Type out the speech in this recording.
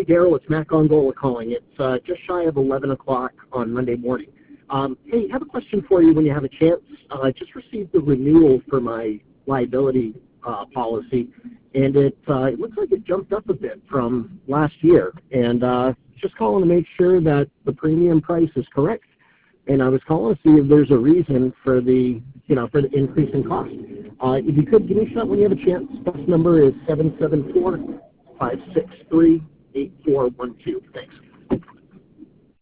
Hey, Daryl, it's Matt Gongola calling. It's just shy of 11 o'clock on Monday morning. Hey, I have a question for you when you have a chance. I just received the renewal for my liability policy, and it looks like it jumped up a bit from last year. And just calling to make sure that the premium price is correct. And I was calling to see if there's a reason for the, for the increase in cost. If you could, give me a shot when you have a chance. Bus number is 774-563-8412. Thanks.